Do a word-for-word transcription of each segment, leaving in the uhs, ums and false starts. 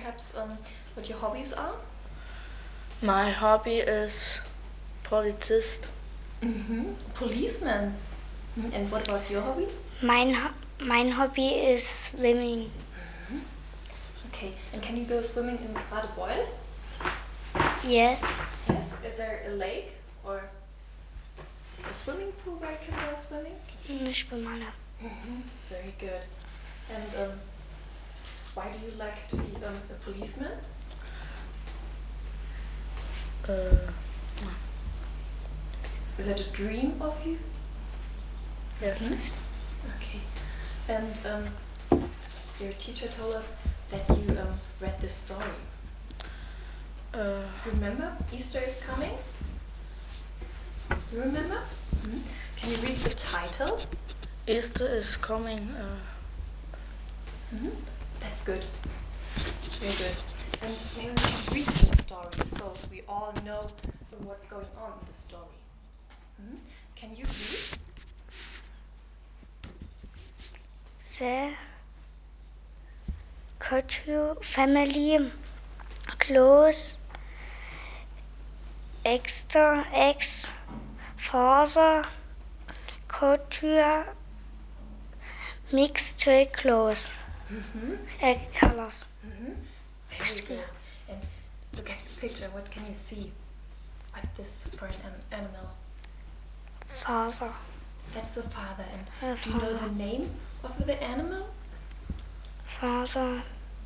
perhaps um, what your hobbies are? My hobby is Polizist. Mm-hmm. Policeman. Mm, And what about your hobby? Mein, Ho- mein Hobby is swimming. Okay, and can you go swimming in Radebeul? Yes. Yes. Is there a lake or a swimming pool where you can go swimming? Eine Schwimmhalle. Mm-hmm. Very good. And um, why do you like to be um, a policeman? Uh, Is that a dream of you? yes. Mhm. Okay. And um, your teacher told us that you um, read this story. Uh, Remember, Easter is coming? You remember? Mhm. Can you read the title? Easter is coming. Uh, Mhm. That's good. Very good. And maybe we can read the story so we all know what's going on in the story. Mhm. Can you read? The Couture family close extra ex father couture mixed to clothes Mm-hmm. uh, colors. Mm-hmm. Very good. And look at the picture. What can you see? What this for an an- animal? Father. That's the father. And Uh, do you know the father. name of the animal? Father.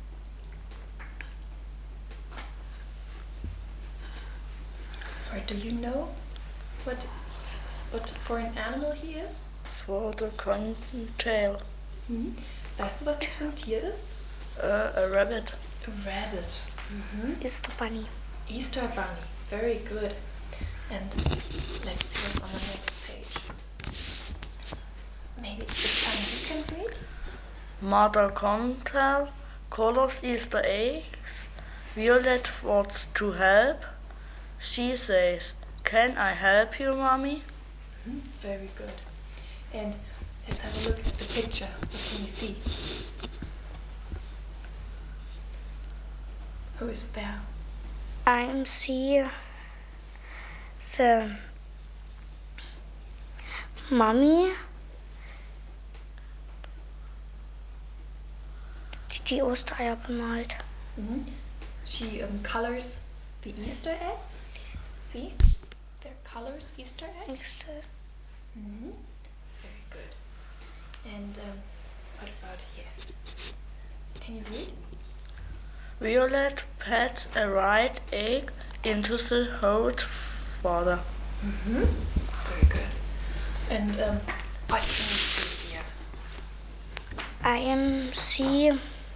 Or do you know what what for an animal he is? for the Cottontail. Mhm. Weißt du, was das für ein Tier ist? Uh, a rabbit. A rabbit. Mhm. Easter bunny. Easter bunny. Very good. And let's see what's on the next page. Maybe this time you can read? Mother Cottontail colors Easter eggs. Violet wants to help. She says, "Can I help you, Mommy?" Mhm. Very good. And let's have a look at the picture. What can you see? Who is there? I see the Mummy, die die Ostereier bemalt. Mhm. She um, colors the Easter eggs. See? They're colors Easter eggs. Nächste. Mhm. Very good. And um, what about here? Can you read? Violet pats a right egg into the hot water. Mm-hmm. Very good. And um, what can you see here? I am see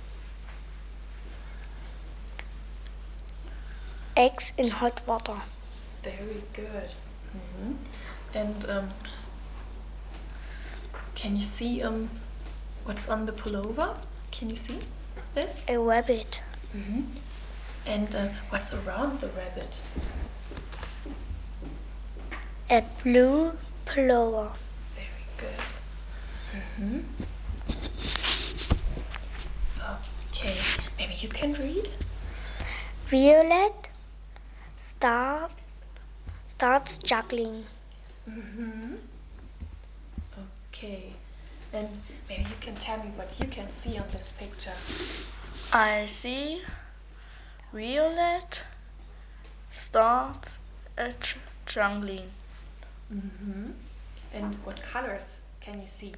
eggs in hot water. Very good. Mm-hmm. And um, can you see um, what's on the pullover? Can you see this? A rabbit. Mm-hmm. And uh, what's around the rabbit? A blue pullover. Very good. Mm-hmm. Okay, maybe you can read? Violet start, starts juggling. Mm-hmm. Okay. And maybe you can tell me what you can see on this picture. I see Violet starts a ch- jungling. Mm-hmm. And what colors can you see?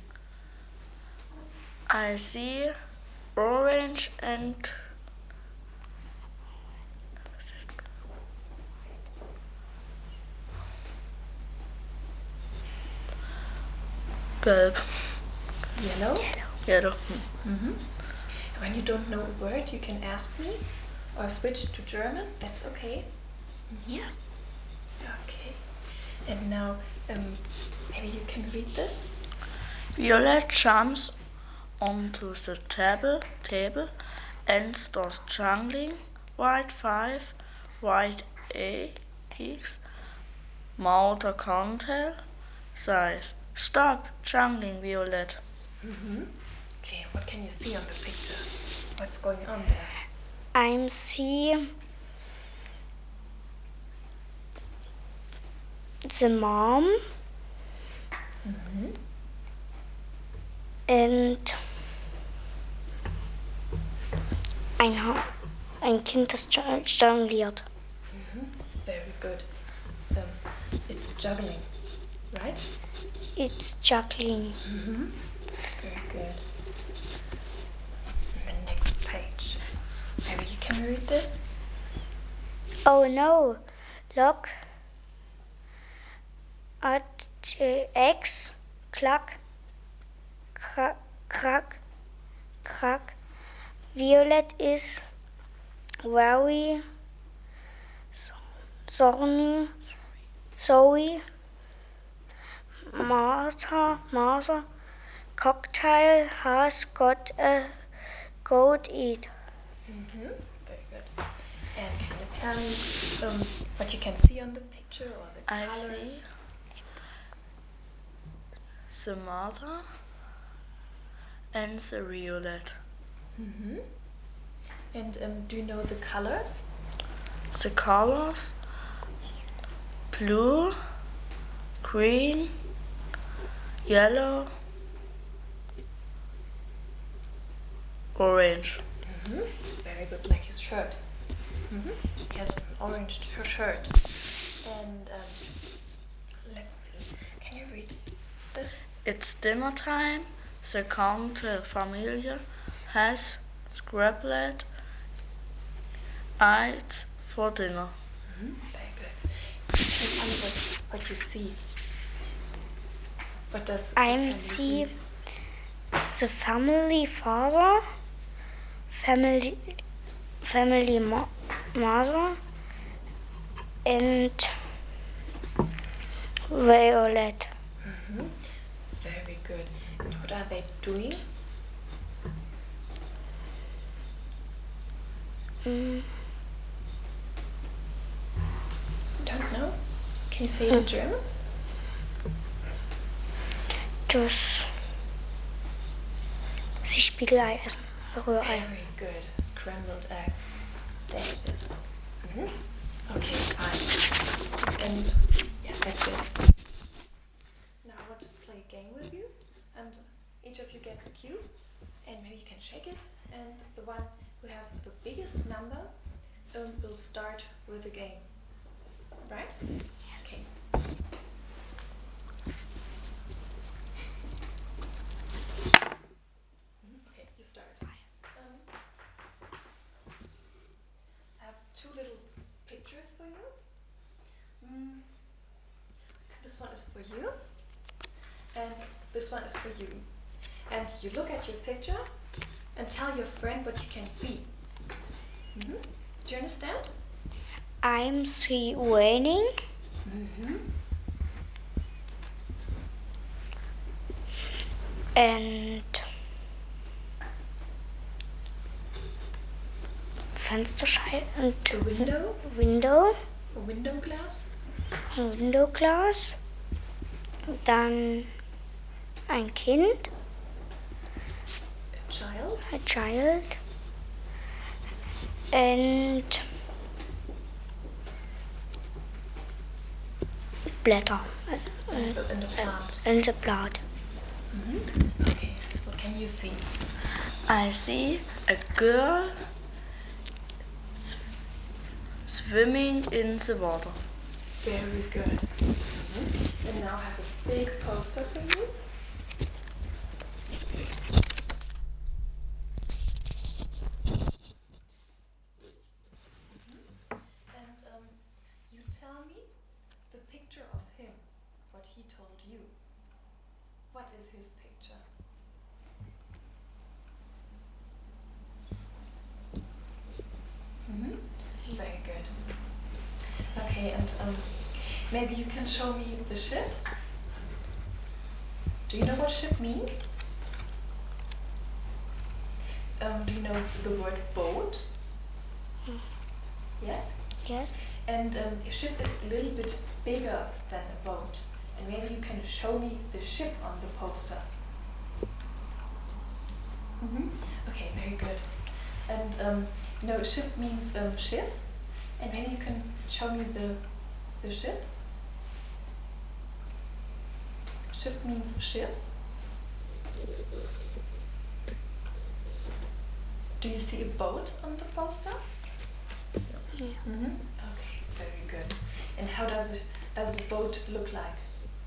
I see orange and gelb. Yellow? Yellow. Mm-hmm. When you don't know a word, you can ask me or switch to German. That's okay. Mm-hmm. Yes. Okay. And now, um, maybe you can read this. Violet jumps onto the table, table and starts jungling. White five, white eggs. Mother Cottontail says, "Stop jungling, Violet." Mm-hmm. Okay. What can you see on the picture? What's going on there? I'm see the mom Mm-hmm. and ein, Ha- ein Kind, das jo- jongliert. Mm-hmm. Very good. Um, it's juggling, right? It's juggling. Mm-hmm. Very good. And the next page. Maybe you can read this? Oh no! Look at the eggs. Cluck, crack, crack, crack. Violet is very sorry. Zoe, Martha, Martha. Cocktail has got a goat eat. Mm-hmm. Very good. And can you tell me um, what you can see on the picture or the I colors? see the mother and the violet. Mm-hmm. And um, do you know the colors? The colors blue, green, yellow, orange. Mm-hmm. Very good, like his shirt. Mm-hmm. He has an orange shirt. And um, let's see. Can you read this? It's dinner time. The Countess family has scrambled eggs for dinner. Mm-hmm. Very good. Can you tell me what, what you see? What does the I family see eat? the family father, family family mo- mother, and Violet. Mm-hmm. Very good. And what are they doing? Mm. Don't know. Can you say it in German? Das sie Spiegelei essen. Rührei. Very good. Scrambled eggs. There it is. Mm-hmm. Okay, fine. And yeah, that's it. Now I want to play a game with you, and each of you gets a cube, and maybe you can shake it, and the one who has the biggest number um, will start with the game. Right? Okay. Okay, you start. Um, I have two little pictures for you. Mm, this one is for you, and this one is for you. And you look at your picture and tell your friend what you can see. Mm-hmm. Do you understand? I'm see raining. Mm-hmm. And Fensterscheibe und A window, Window, a window glass, Window Glass. Dann ein Kind, a child, a child, and Blätter and the, and the plant. and the plant. Mm-hmm. Okay, what can you see? I see a girl sw- swimming in the water. Very good. Mm-hmm. And now I have a big poster for you. Mm-hmm. And um, you tell me the picture of him, what he told you. What is his picture? Mm-hmm. Very good. Okay, and um, maybe you can show me the ship. Do you know what ship means? Um, do you know the word boat? Yes? Yes. And um, a ship is a little bit bigger than a boat. And maybe you can show me the ship on the poster. Mm-hmm. Okay, very good. And um, No, ship means um, ship. And maybe you can show me the the ship. Ship means ship. Do you see a boat on the poster? Yeah. Mm-hmm. Okay, very good. And how does it does the boat look like?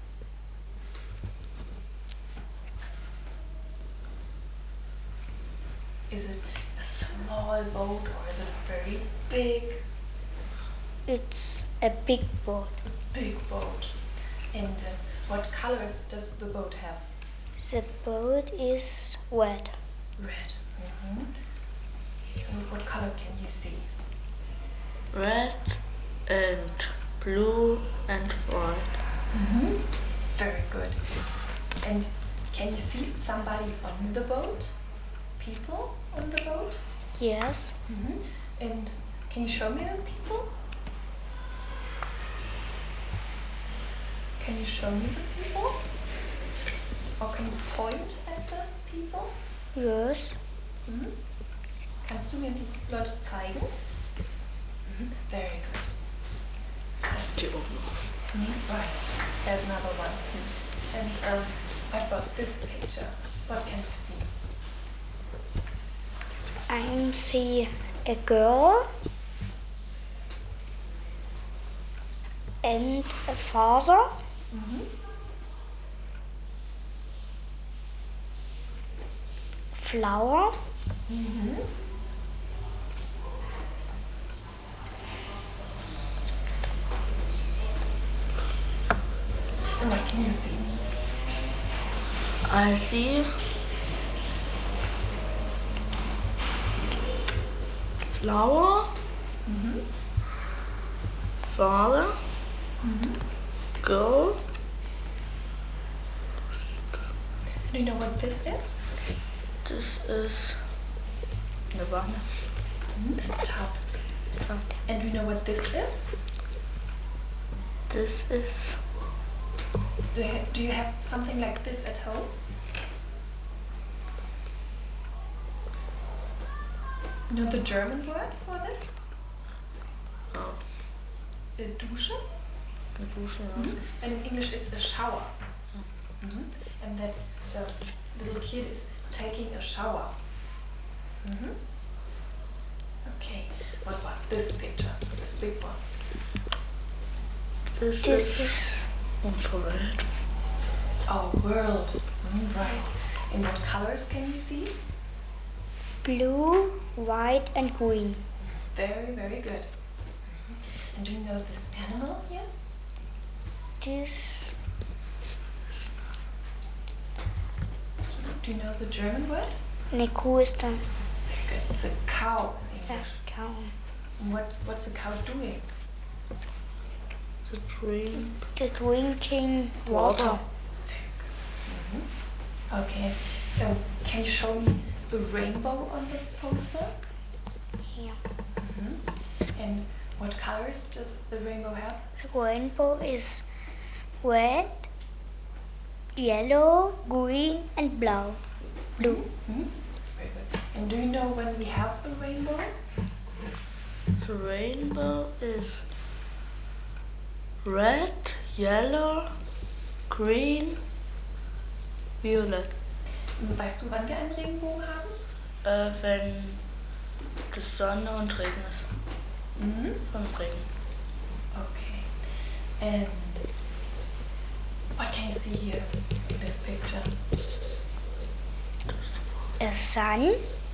Is it a small boat or is it very big? It's a big boat. Big boat. And uh, what colors does the boat have? The boat is red. Red. Mm-hmm. And what color can you see? Red and blue and white. Mm-hmm. Very good. And can you see somebody on the boat? People on the boat? Yes. Mm-hmm. And can you show me the people? Can you show me the people? Or can you point at the people? Yes. Mhm. Kannst du mir die Leute zeigen? Mhm. Very good. Die oben noch. Mhm. Right. There's another one. And um, what about this picture? What can you see? I see a girl and a father. Mhm. Flower. Mhm. And what can you see? I see flower, Mhm. father, Mhm. girl. Do you know what this is? This is eine Wanne. Mhm. Tub. Tub. And do you know what this is? This is Do you, ha- do you have something like this at home? You know the German word for this? oh, A Dusche? eine Dusche. Ja, Mhm. das ist And in English it's a shower. Mhm. And that the little kid is taking a shower. Mhm. Okay, what about this picture? This big one. this, This is is unsere Welt. It's our world. Mhm. Right. And what colors can you see? blue, white, and green. Very, very good. Mhm. And do you know this animal here? This Do you know the German word? eine Kuh ist da. Very good. It's a cow in Ja, English. Cow. And what's, what's a cow doing? The drink. The drinking Water. water. Mhm. Okay. Um, can you show me a rainbow on the poster? Here. Mhm. And what colors does the rainbow have? The rainbow is red, yellow, green, and blue. Blue. Mhm. Very good. And do you know when we have a rainbow? The rainbow is red, yellow, green, violet. Weißt du, wann wir einen Regenbogen haben? Äh, wenn die Sonne und Regen ist. Mhm. Sonne und Regen. Okay. And what can you see here in this picture? A sun,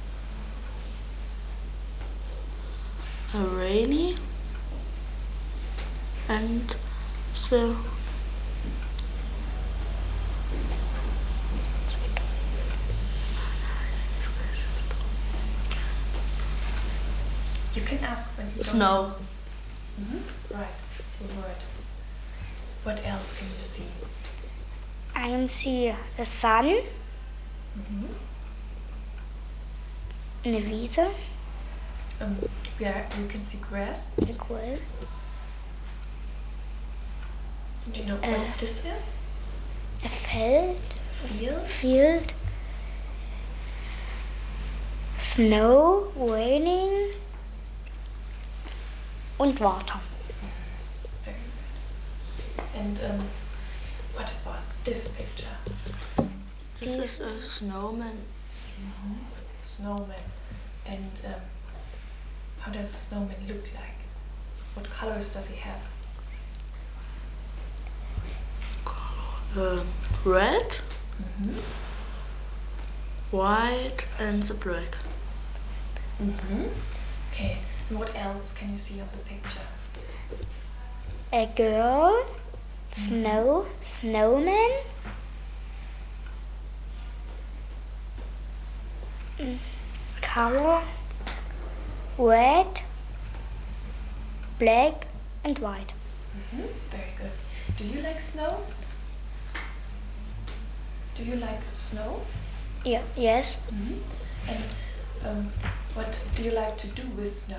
A rainy and the You can ask when you don't snow. Mhm. Right. The word. What else can you see? I see a sun, Mhm. eine Wiese, Um, yeah, you can see grass. a Quell, Do you know Uh. what this is? a Feld, Field. field, snow, raining, und Water. Very good. And um, what about this picture? This is a snowman. Mm-hmm. Snowman. And um, how does a snowman look like? What colors does he have? Uh, red, Mm-hmm. white, and the black. Mm-hmm. Okay. And what else can you see on the picture? A girl, snow, snowman, mm, color, red, black, and white. Mm-hmm. Very good. Do you like snow? Do you like snow? Yeah, yes, Mm-hmm. And um, what do you like to do with snow?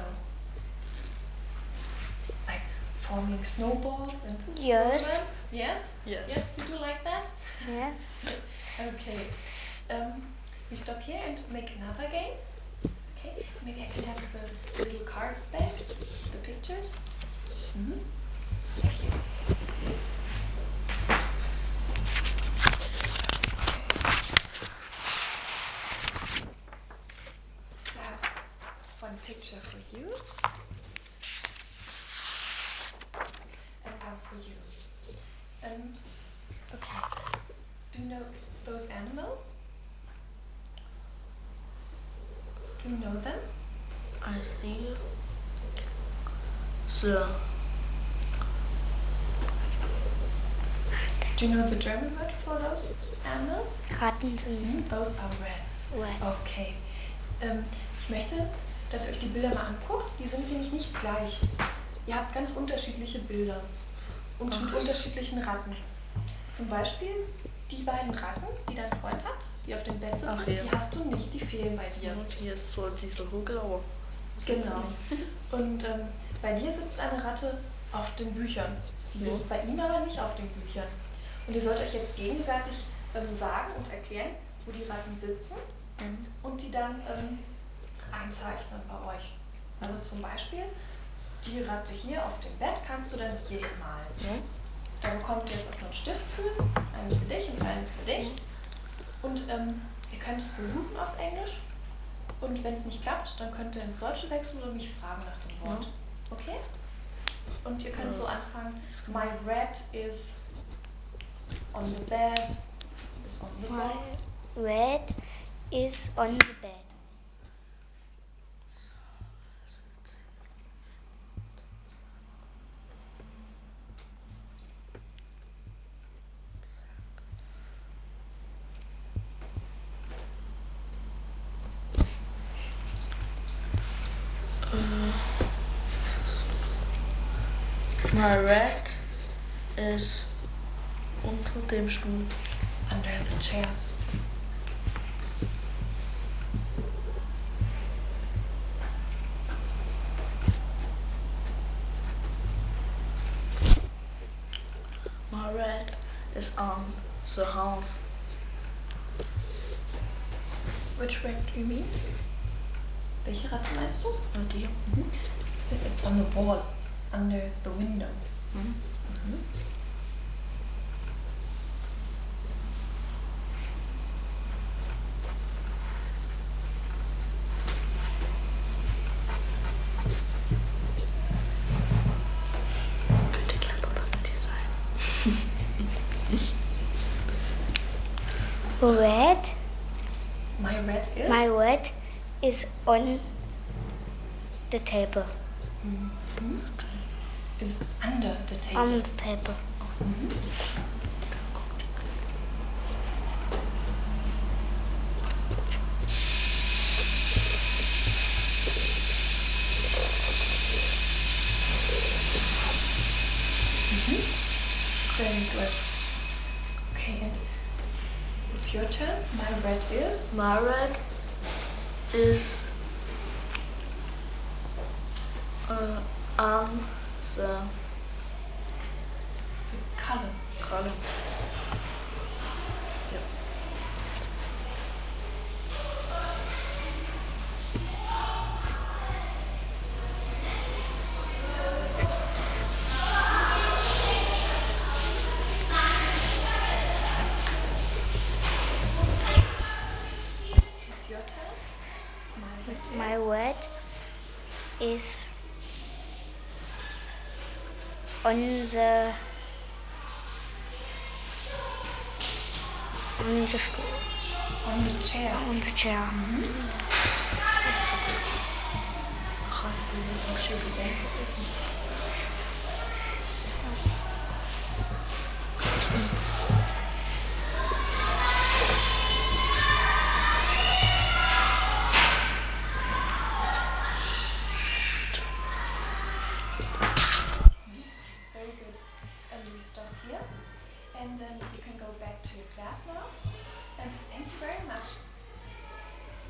Like forming snowballs and throw Yes. them? Yes? Yes. Yes, you do like that? yes. Okay. Um, we stop here and make another game. Okay. Maybe I can have the little cards back, the pictures. Mm-hmm. Thank you. I have one picture for you and one for you. Um, okay. Do you know those animals? Do you know them? I see the Do you know the German word for those animals? Ratten sind Hmm, those are rats. red. Okay. Ähm, ich möchte, dass ihr euch die Bilder mal anguckt. Die sind nämlich nicht gleich. Ihr habt ganz unterschiedliche Bilder und mit unterschiedlichen Ratten. Zum Beispiel die beiden Ratten, die dein Freund hat, die auf dem Bett sitzen, Ach ja. die hast du nicht, die fehlen bei dir. Und hier ist so dieser Hugelauer. Genau. Und ähm, bei dir sitzt eine Ratte auf den Büchern. Die sitzt Ja. bei ihm aber nicht auf den Büchern. Und ihr sollt euch jetzt gegenseitig ähm, sagen und erklären, wo die Ratten sitzen Mhm. und die dann ähm, einzeichnen bei euch. Also zum Beispiel, die Ratte hier auf dem Bett kannst du dann hier hinmalen. Ja. Da bekommt ihr jetzt auch noch einen Stift für, einen für dich und einen für dich. Und ähm, ihr könnt es versuchen auf Englisch. Und wenn es nicht klappt, dann könnt ihr ins Deutsche wechseln oder mich fragen nach dem Wort. Ja. Okay? Und ihr könnt Ja. so anfangen, Ist gut. my rat is on the bed, is on the My box. red is on the bed. My rat is unter dem Stuhl. Under the chair. My rat is on the house. Which rat do you mean? Welche Ratte meinst du? Ja, die. Mhm. It's, it's on the wall, under the window. Mhm. Mhm. Könnte kletterlustig sein. Red, My rat is? my red is on the table. Mhm. Is under the table. On the table. Mhm. Mhm. Very good. Okay, and it's your turn. My rat is? My rat is uh, on the It's a column. column. Yep. My word is on the on the stool, On the chair. on the chair. Gaat nu misschien even over.